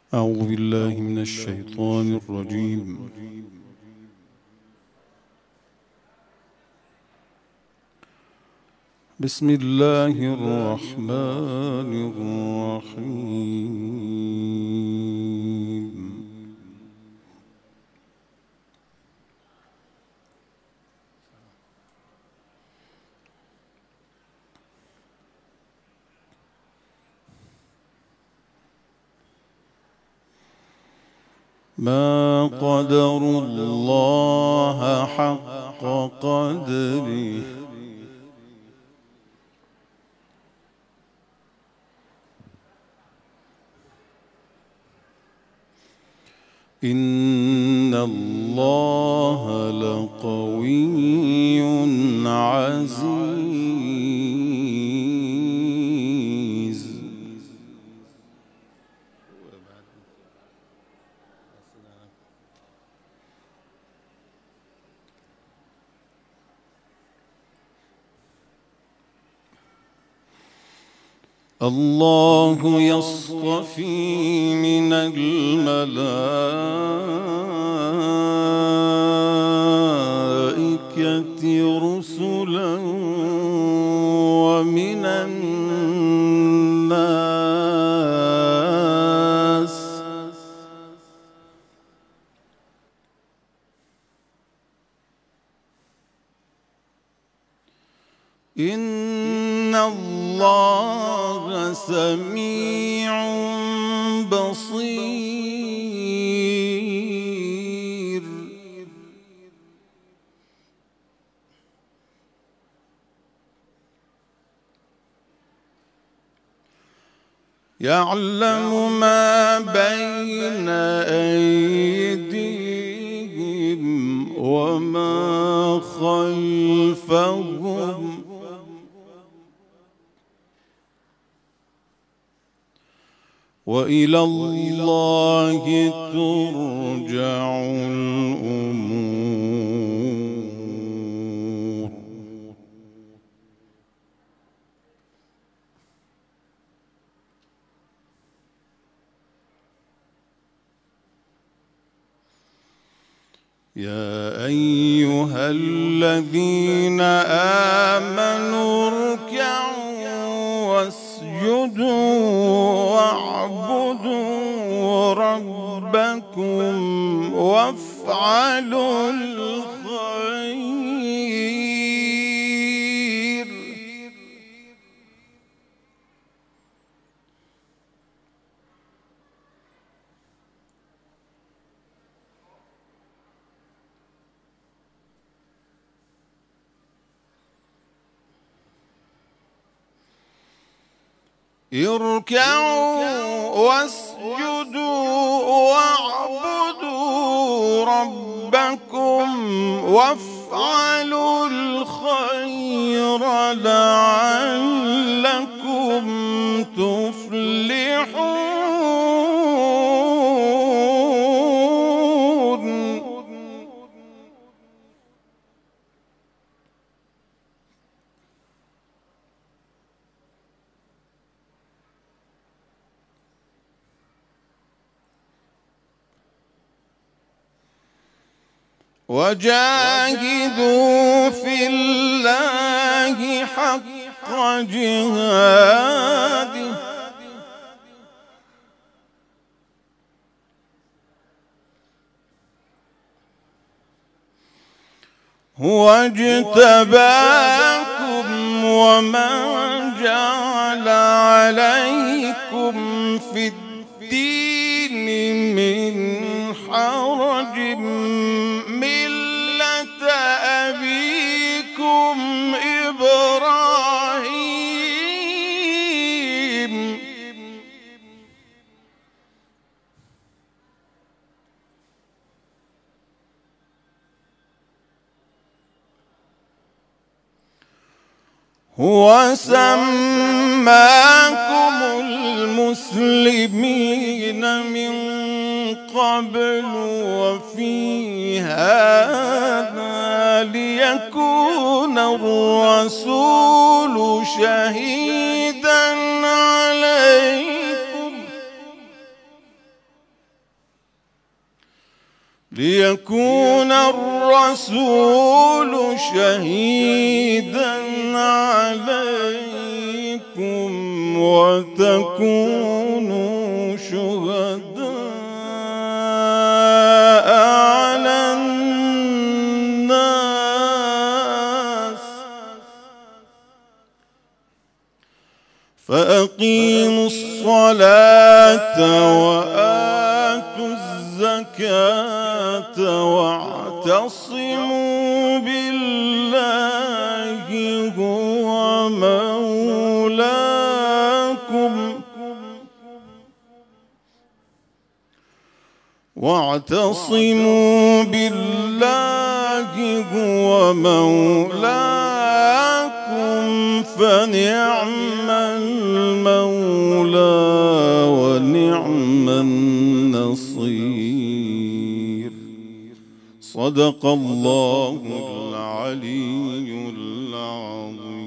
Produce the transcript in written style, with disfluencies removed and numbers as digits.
أعوذ بالله من الشيطان الرجيم. بسم الله الرحمن الرحيم. ما قدروا الله حق قدره إن الله لقوي عزيز. الله يصطفي من الملائكة رسلا ومن الناس إن الله سميع بصير. يعلم ما بين أيديهم وما خلفهم وإلى الله ترجع الأمور. يا أيها الذين آمنوا اركعوا واسجدوا واعبدوا ربكم وافعلوا الخير اركعوا واسجدوا واعبدوا ربكم وافعلوا الخير لعلكم تفلحون. وجاهدوا في الله حق جهاده هو اجتباكم وما جعل عليكم في الدين من حرج ملة أبيكم إبراهيم هو سماكم المسلمين من قبل وفي هذا ليكون الرسول شهيدا عليكم ليكون الرسول شهيدا عليكم وتكونوا شهداء على الناس فأقيموا الصلاة وآتوا الزكاة واعتصموا بالله هو مولاكم فنعم المولى ونعم النصير. صدق الله العلي العظيم.